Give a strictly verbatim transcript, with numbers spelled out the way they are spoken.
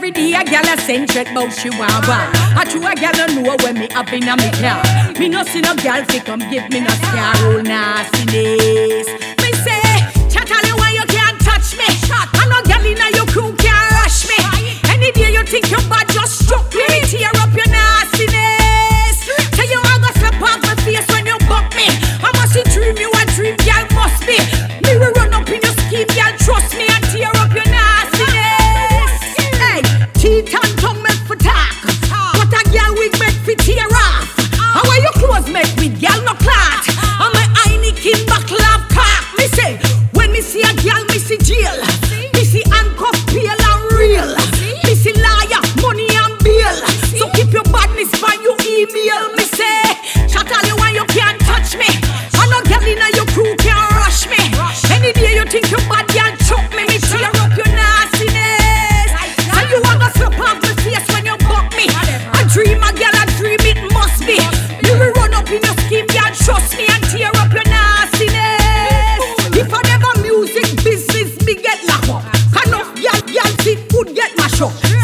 every day a gal a send threat bout she want want. I true a gal don't know when me up in a me car. Me no see no gal fi come give me no scar. Oh nastiness. Me say, chat all you want you can't touch me. I no gal inna your crew can't rush me. Any day you think you bad just struck me. Me tear up your nastiness. Tell you I go slap off my face when you buck me. I must see dream you a dream gal must be. Me will run up in your scheme gal trust me and tear up your nastiness. Hey, teeth and tongue make for talk. What a gal wig make for tear off. How are your clothes make with gal no clot? And my Heineken buckle of cock. Me say, when me see a gal me see jail. Me see handcuff pale and real. Me see liar, money and bail. So keep your badness by your email. Me say, shut all you want you can't touch me. I no gal inna your crew can't rush me. Any day you think you bad gal choke me. Me tear up your nastiness. And you want to slap off my face when you buck me. I dream a gal, I dream it must be. You will run up in your scheme, gal trust me and tear up your nastiness. If I never music business, me get locked up. Enough gal, gal sit could get mashed up.